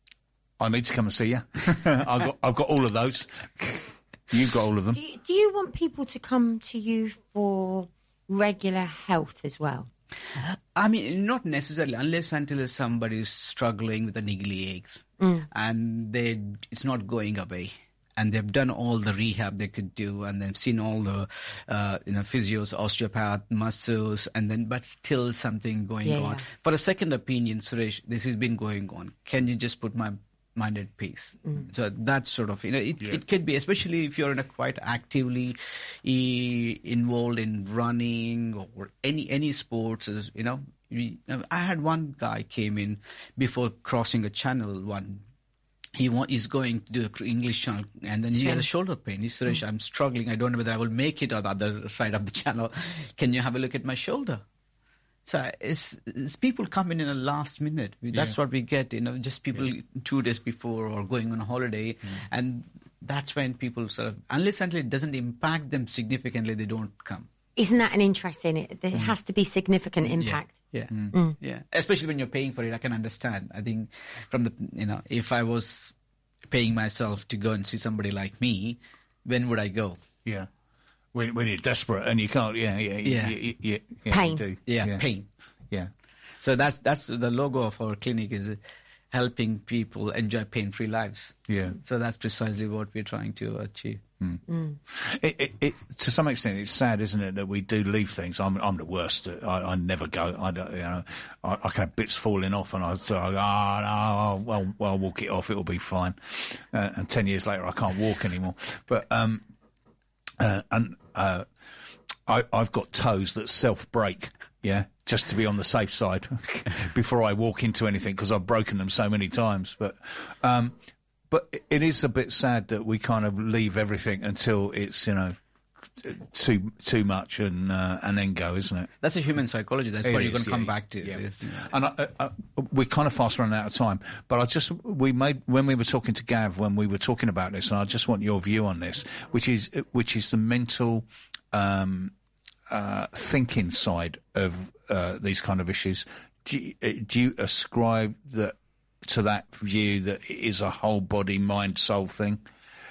I need to come and see you. I've got I've got all of those. You've got all of them. Do you, do you want people to come to you for regular health as well? I mean, not necessarily, unless until somebody is struggling with the niggly aches, and they it's not going away, and they've done all the rehab they could do, and they've seen all the uh, you know physios, osteopath, masseuse, and then but still something going Yeah, on. yeah. For a second opinion, Suresh, this has been going on. Can you just put my mind at peace? So that's sort of, you know, it, it could be, especially if you're in a quite actively e- involved in running or any any sports, as, you know. We, I had one guy came in before crossing a channel one. He wa- is going to do an English channel, and then he had a shoulder pain. He said, I'm struggling. I don't know whether I will make it on the other side of the channel. Can you have a look at my shoulder? So it's, it's people coming in a last minute. That's Yeah. what we get, you know, just people two days before or going on a holiday. And that's when people sort of, unless until it doesn't impact them significantly, they don't come. Isn't that an interesting? It there has to be significant impact. Yeah, yeah, yeah. Especially when you're paying for it, I can understand. I think from the, you know, if I was paying myself to go and see somebody like me, when would I go? Yeah. When, when you're desperate and you can't, yeah, yeah, Yeah. yeah, yeah, yeah Pain. you do. Yeah, pain. Yeah. So that's that's the logo of our clinic, is helping people enjoy pain-free lives. Yeah. So that's precisely what we're trying to achieve. It, it, it, to some extent, it's sad, isn't it, that we do leave things. I'm, I'm the worst. I, I never go. I don't, you know, I, I can have bits falling off, and I say, oh, no, well, well, I'll walk it off. It'll be fine. Uh, and ten years later, I can't walk anymore. But um, uh, and uh, I, I've got toes that self break. Yeah. just to be on the safe side before I walk into anything, because I've broken them so many times. But, um, but it is a bit sad that we kind of leave everything until it's, you know, too too much and uh, and then go, isn't it? That's a human psychology. That's It what is, you're going to yeah, come back to. yeah. Yes. And I, I, we're kind of fast running out of time, but I just we made when we were talking to Gav when we were talking about this, and I just want your view on this, which is which is the mental um, uh, thinking side of uh, these kind of issues. Do you, uh, do you ascribe that to that view that it is a whole body, mind, soul thing?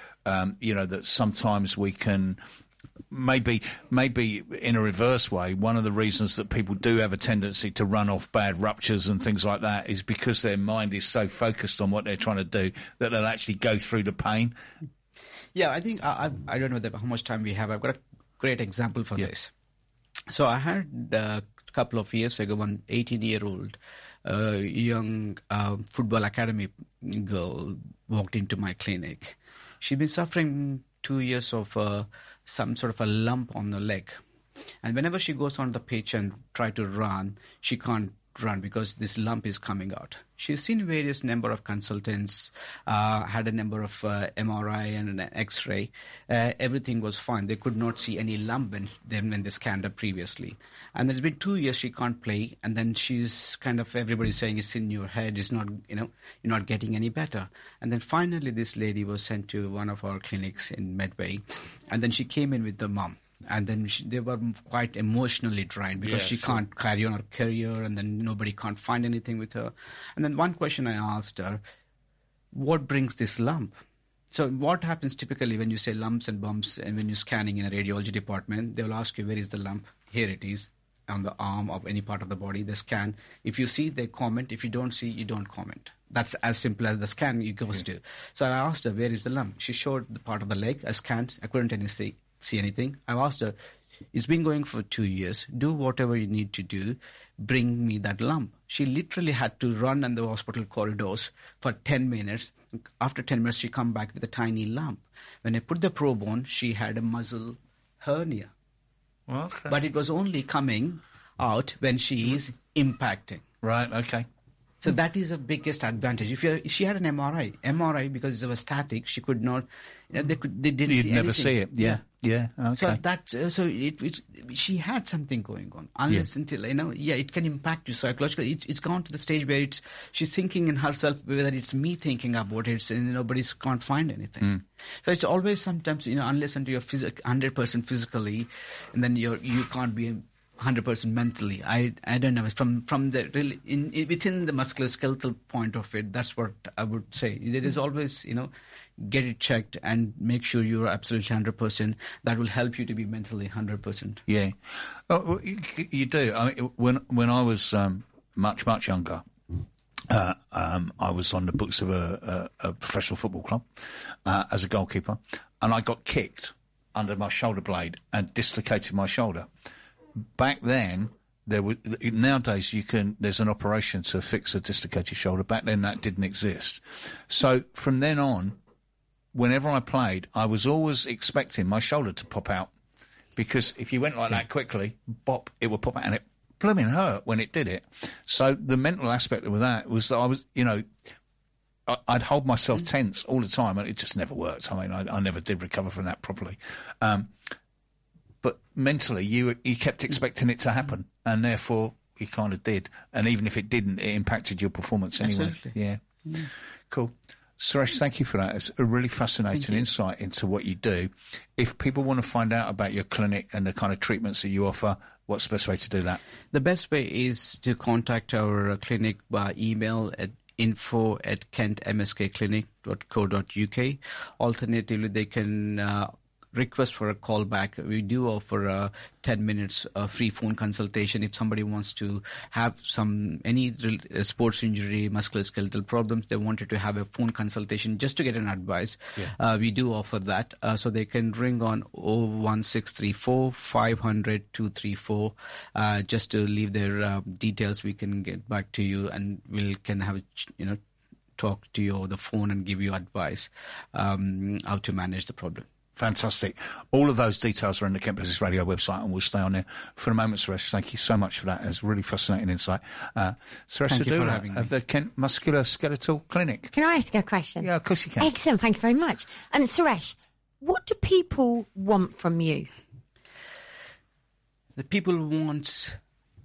Um, you know, that sometimes we can. Maybe, maybe in a reverse way, one of the reasons that people do have a tendency to run off bad ruptures and things like that is because their mind is so focused on what they're trying to do that they'll actually go through the pain. Yeah, I think I, I, I don't know that how much time we have. I've got a great example for Yeah. this. So I had uh, a couple of years ago one eighteen-year-old uh, young uh, football academy girl walked into my clinic. She'd been suffering two years of uh, some sort of a lump on the leg. And whenever she goes on the pitch and try to run, she can't run because this lump is coming out. She's seen various number of consultants, uh, had a number of uh, M R I and an X-ray. Uh, everything was fine. They could not see any lump when, then when they scanned her previously. And it's been two years she can't play. And then she's kind of, everybody's saying it's in your head. It's not, you know, you're not getting any better. And then finally this lady was sent to one of our clinics in Medway. And then she came in with the mum. And then she, they were quite emotionally drained because Yeah, she sure. can't carry on her career, and then nobody can't find anything with her. And then one question I asked her, what brings this lump? So what happens typically when you say lumps and bumps and when you're scanning in a radiology department, they will ask you, where is the lump? Here it is on the arm of any part of the body. They scan. If you see, they comment. If you don't see, you don't comment. That's as simple as the scan it goes to. So I asked her, where is the lump? She showed the part of the leg. I scanned. I couldn't any see. see anything. I asked her, it's been going for two years. Do whatever you need to do. Bring me that lump. She literally had to run in the hospital corridors for ten minutes. After ten minutes, she come back with a tiny lump. When I put the probe on, she had a muscle hernia. Okay. But it was only coming out when she is impacting. Right, okay. So that is the biggest advantage. If you she had an M R I, M R I because it was static, she could not. You know, they could. They didn't. You'd see never anything. see it. Yeah, yeah, okay. So that. Uh, so it, it. She had something going on. Unless until you know, yeah, it can impact you psychologically. It, it's gone to the stage where it's she's thinking in herself whether it's me thinking about it, and nobody can't find anything. So it's always sometimes you know unless until you're phys- hundred percent physically, and then you're you can't be. one hundred percent mentally. I I don't know. From from the really in, in within the musculoskeletal point of it, that's what I would say. There is always you know get it checked and make sure you're absolutely one hundred percent. That will help you to be mentally one hundred percent. Yeah. Oh, well, you, you do. I mean, when when I was um, much much younger, uh, um, I was on the books of a, a, a professional football club uh, as a goalkeeper, and I got kicked under my shoulder blade and dislocated my shoulder. Back then, there was nowadays you can. There's an operation to fix a dislocated shoulder. Back then, that didn't exist. So from then on, whenever I played, I was always expecting my shoulder to pop out, because if you went like that quickly, bop, it would pop out, and it blooming hurt when it did it. So the mental aspect of that was that I was, you know, I, I'd hold myself tense all the time, and it just never worked. I mean, I, I never did recover from that properly. Um, But mentally, you you kept expecting it to happen, and therefore you kind of did. And even if it didn't, it impacted your performance anyway. Absolutely. Yeah. yeah. Cool. Suresh, thank you for that. It's a really fascinating insight into what you do. If people want to find out about your clinic and the kind of treatments that you offer, what's the best way to do that? The best way is to contact our clinic by email at info at kent m s k clinic dot co dot u k. Alternatively, they can uh, request for a call back. We do offer a ten minutes uh, free phone consultation if somebody wants to have some any uh, sports injury, musculoskeletal problems. They wanted to have a phone consultation just to get an advice. Yeah. Uh, we do offer that, uh, so they can ring on oh one six three four, five hundred, two three four uh, just to leave their uh, details. We can get back to you, and we can have a, you know talk to you over the phone and give you advice um, how to manage the problem. Fantastic. All of those details are on the Kent Business Radio website and we'll stay on there. For the moment, Suresh, thank you so much for that. It was really fascinating insight. Uh, Suresh Thank you for Sadula having me. of the Kent Musculoskeletal Clinic. Can I ask you a question? Yeah, of course you can. Excellent. Thank you very much. And Suresh, what do people want from you? The people want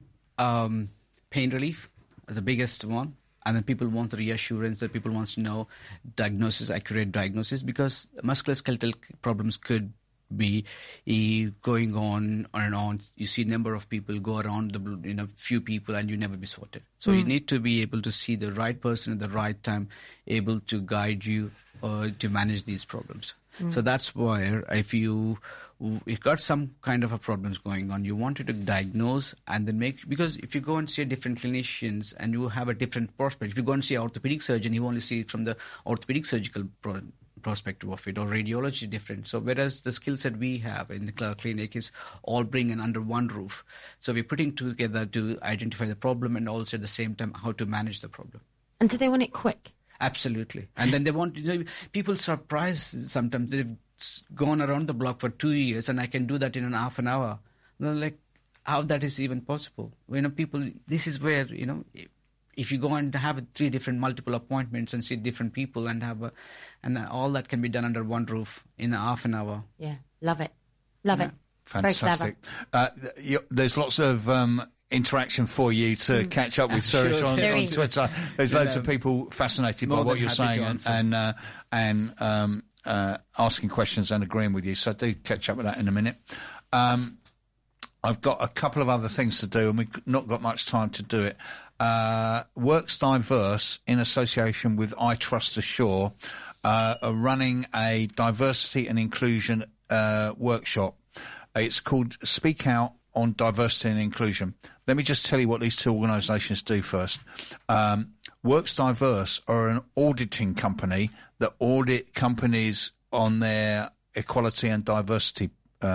um, pain relief as the biggest one. And then people want the reassurance that people want to know diagnosis, accurate diagnosis, because musculoskeletal problems could be uh, going on and on. You see a number of people go around, the you know, few people, and you never be sorted. So mm. you need to be able to see the right person at the right time, able to guide you uh, to manage these problems. Mm. So that's where if you you've got some kind of a problems going on, you wanted to diagnose and then make, because if you go and see different clinicians and you have a different perspective, if you go and see an orthopedic surgeon, you only see it from the orthopedic surgical pro- perspective of it, or radiology different. So whereas the skill set we have in the clinic is all bringing under one roof. So we're putting together to identify the problem and also at the same time how to manage the problem. And do they want it quick? Absolutely. And then they want, you know, people surprised sometimes. They've gone around the block for two years and I can do that in an half an hour. They're like, how that is even possible? You know, people, this is where, you know, if you go and have three different multiple appointments and see different people and have a, and all that can be done under one roof in a half an hour. Yeah, love it. Love Yeah. it. Fantastic. Uh, you, there's lots of um, interaction for you to mm. catch up with Sure, Suresh on, there on is. Twitter. There's Yeah, loads no. of people fascinated by More what than you're happy to saying and answer. and, uh, and um, uh, asking questions and agreeing with you. So do catch up with that in a minute. Um, I've got a couple of other things to do, and we've not got much time to do it. Uh, Works Diverse, in association with I Trust Assure, uh, are running a diversity and inclusion uh, workshop. It's called Speak Out on Diversity and Inclusion. Let me just tell you what these two organisations do first. Um, Works Diverse are an auditing company that audit companies on their equality and diversity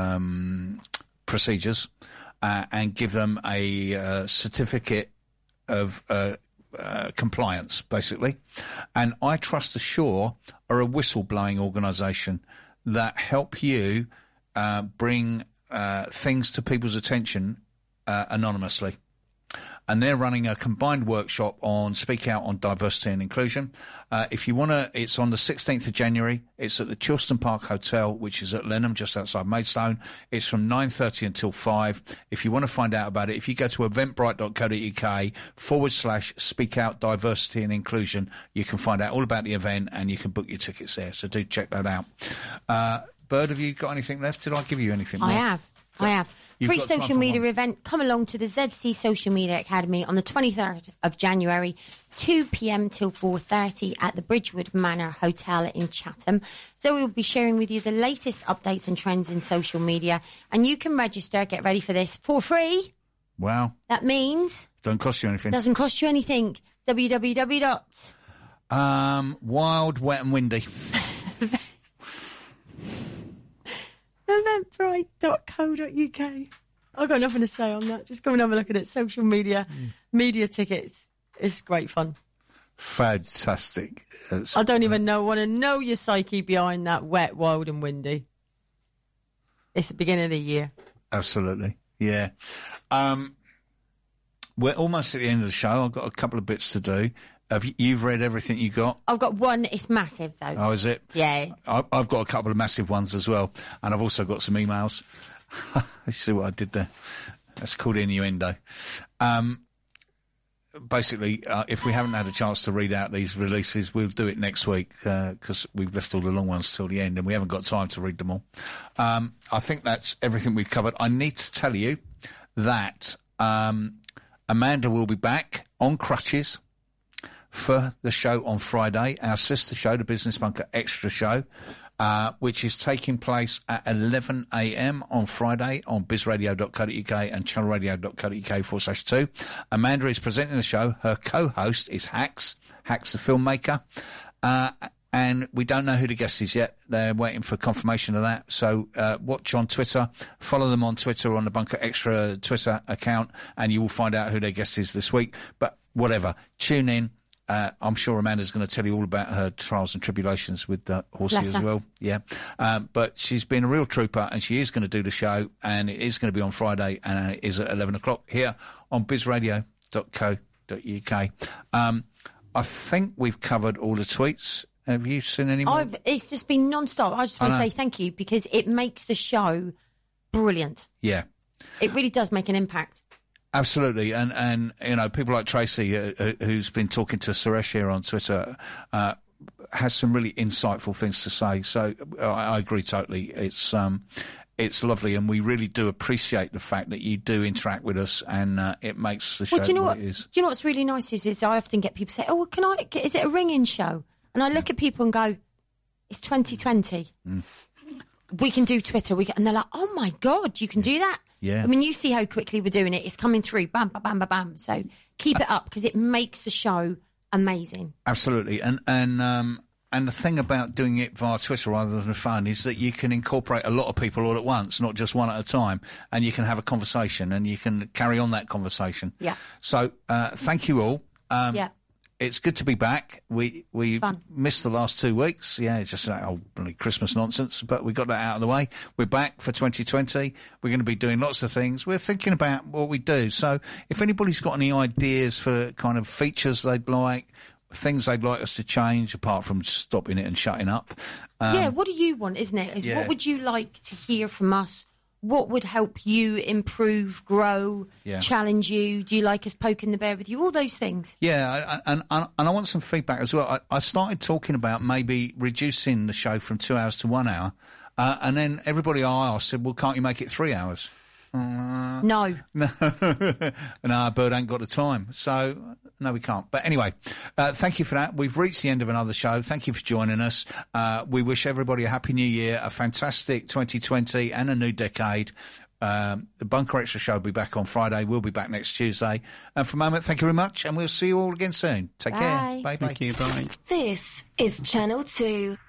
um, procedures uh, and give them a uh, certificate of uh, uh, compliance, basically. And I Trust Assure are a whistleblowing organisation that help you uh, bring uh, things to people's attention uh, anonymously. And they're running a combined workshop on Speak Out on Diversity and Inclusion. Uh, if you want to, it's on the sixteenth of January. It's at the Chilston Park Hotel, which is at Lenham, just outside Maidstone. It's from nine thirty until five. If you want to find out about it, if you go to eventbrite.co.uk forward slash Speak Out Diversity and Inclusion, you can find out all about the event and you can book your tickets there. So do check that out. Uh, Bird, have you got anything left? Did I give you anything more? I have. I have. You've Free got time social for media one. event. Come along to the Z C Social Media Academy on the twenty-third of January, two p.m. till four thirty at the Bridgewood Manor Hotel in Chatham. So we'll be sharing with you the latest updates and trends in social media. And you can register, get ready for this, for free. Wow. That means Don't cost you anything. it doesn't cost you anything. w w w dot Um, wild, wet and windy. eventbrite dot co dot uk. I've got nothing to say on that. Just come and have a look at it. Social media, mm. media tickets. It's great fun. Fantastic. It's I don't even know, want to know your psyche behind that wet, wild and windy. It's the beginning of the year. Absolutely. Yeah. Um, we're almost at the end of the show. I've got a couple of bits to do. Have you, you've read everything you got? I've got one. It's massive, though. Oh, is it? Yeah. I, I've got a couple of massive ones as well. And I've also got some emails. Let's see what I did there. That's called innuendo. Um, basically, uh, if we haven't had a chance to read out these releases, we'll do it next week because uh, we've left all the long ones till the end and we haven't got time to read them all. Um, I think that's everything we've covered. I need to tell you that um, Amanda will be back on crutches for the show on Friday, our sister show, the Business Bunker Extra Show, uh, which is taking place at eleven a.m. on Friday on bizradio dot co dot uk and channelradio dot co dot uk forward slash two. Amanda is presenting the show. Her co-host is Hax, Hax the filmmaker. Uh, and we don't know who the guest is yet. They're waiting for confirmation of that. So uh, watch on Twitter, follow them on Twitter on the Bunker Extra Twitter account, and you will find out who their guest is this week. But whatever, tune in. Uh, I'm sure Amanda's going to tell you all about her trials and tribulations with uh, Horsey Bless as her. well. Yeah. Um, but she's been a real trooper, and she is going to do the show, and it is going to be on Friday, and it is at eleven o'clock here on biz radio dot co dot uk. Um, I think we've covered all the tweets. Have you seen any more? I've, it's just been non-stop. I just want I to know. say thank you because it makes the show brilliant. Yeah. It really does make an impact. Absolutely, and and you know, people like Tracy, uh, uh, who's been talking to Suresh here on Twitter, uh, has some really insightful things to say. So uh, I agree totally. It's um, it's lovely, and we really do appreciate the fact that you do interact with us, and uh, it makes the show Well, do you know what what? it is. Do you know what's really nice is, is I often get people say, "Oh, well, can I? Is it a ring-in show?" And I look at people and go, "It's twenty twenty. Mm. We can do Twitter." We can, and they're like, "Oh my God, you can do that!" Yeah. I mean, you see how quickly we're doing it. It's coming through, bam, bam, bam, bam, bam. So keep it up because it makes the show amazing. Absolutely, and and um, and the thing about doing it via Twitter rather than phone is that you can incorporate a lot of people all at once, not just one at a time, and you can have a conversation and you can carry on that conversation. Yeah. So uh, thank you all. Um, Yeah. It's good to be back. We we fun. missed the last two weeks. Yeah, just that old bloody Christmas nonsense, but we got that out of the way. We're back for twenty twenty. We're going to be doing lots of things. We're thinking about what we do. So if anybody's got any ideas for kind of features they'd like, things they'd like us to change, apart from stopping it and shutting up. Um, yeah, what do you want, isn't it? Is yeah. what would you like to hear from us? What would help you improve, grow, Yeah. challenge you? Do you like us poking the bear with you? All those things. Yeah, I- I- and, and and I want some feedback as well. I, I started talking about maybe reducing the show from two hours to one hour, uh, and then everybody I asked said, "Well, can't you make it three hours?" Uh, No. no, no, our bird ain't got the time, so no, we can't. But anyway, uh, thank you for that. We've reached the end of another show. Thank you for joining us. Uh, we wish everybody a happy new year, a fantastic twenty twenty, and a new decade. Um, the Bunker Extra show will be back on Friday. We'll be back next Tuesday. And for a moment, thank you very much, and we'll see you all again soon. Take Bye. care. Bye bye. Thank you. Bye. This is Channel two.